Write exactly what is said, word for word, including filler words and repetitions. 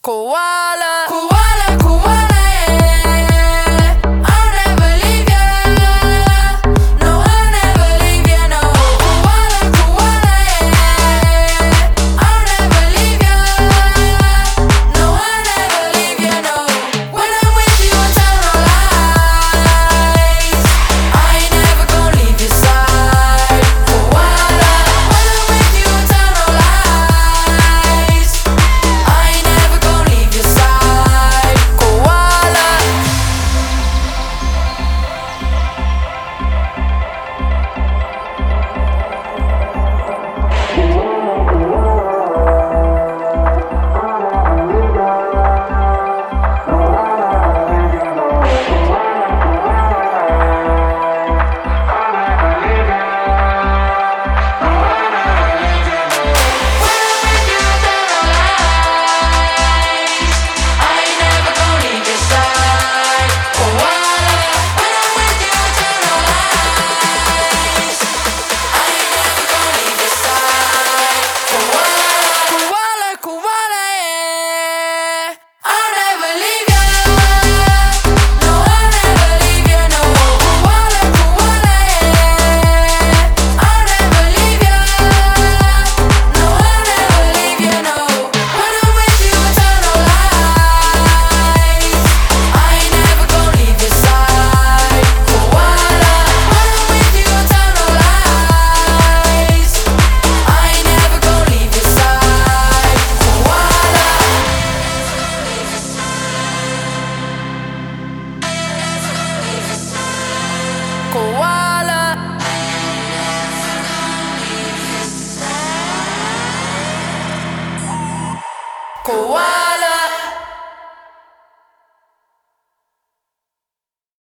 Koala, koala, koala, yeah. I'll never leave ya. No, I'll never leave ya, no. Koala, koala, yeah. I'll never leave ya. No, I'll never leave ya, no. When I'm with you, I tell no lies. I ain't never gonna leave your side. Koala, when I'm with you, I tell no lies. I ain't never gonna leave your side. Koala. Koala. Koala.